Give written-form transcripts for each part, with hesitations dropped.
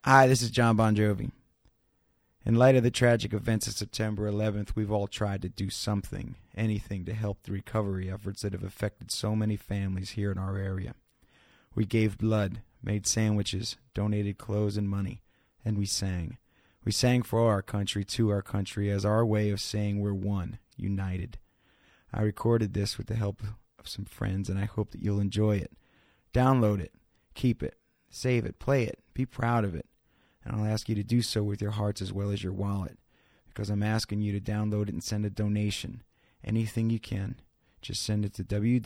Hi, this is John Bon Jovi. In light of the tragic events of September 11th, we've all tried to do something, anything to help the recovery efforts that have affected so many families here in our area. We gave blood, made sandwiches, donated clothes and money, and we sang. We sang for our country, to our country, as our way of saying we're one, united. I recorded this with the help of some friends, and I hope that you'll enjoy it. Download it, keep it, save it, play it, be proud of it. And I'll ask you to do so with your hearts as well as your wallet, because I'm asking you to download it and send a donation. Anything you can. Just send it to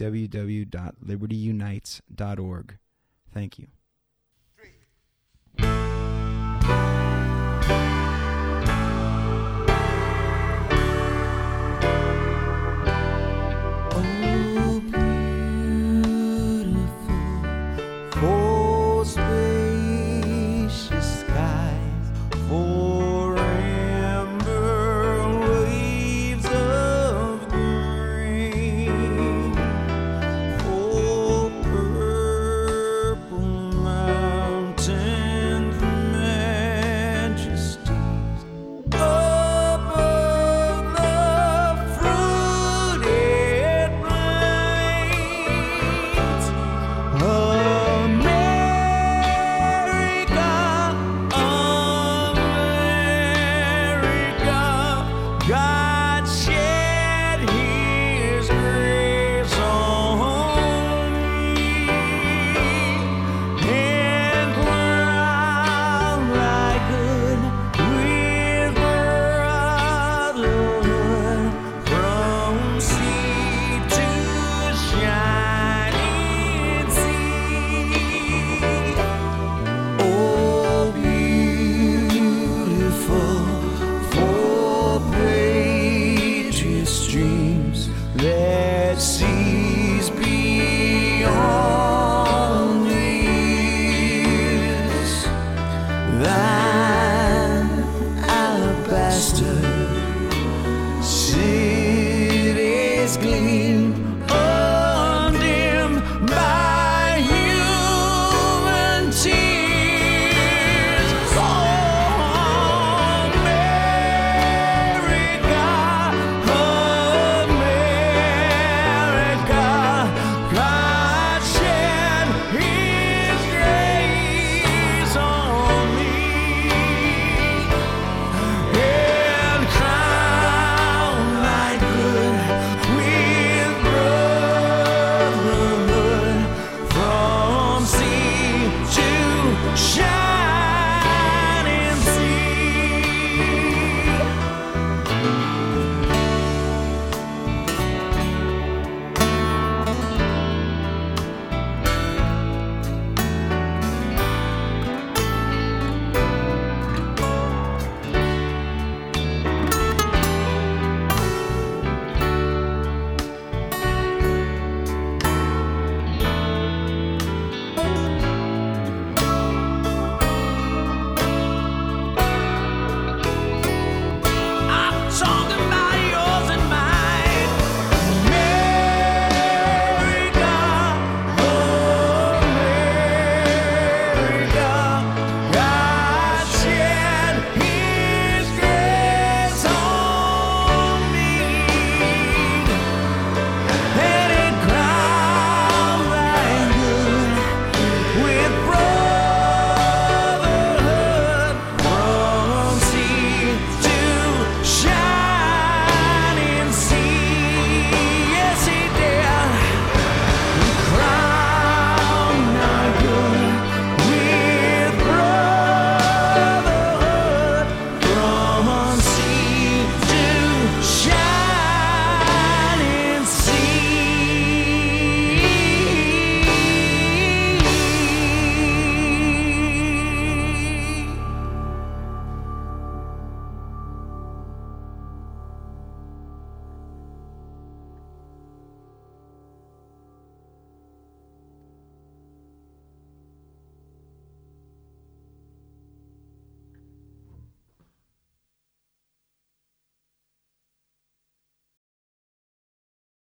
www.libertyunites.org. Thank you. That sees beyond this.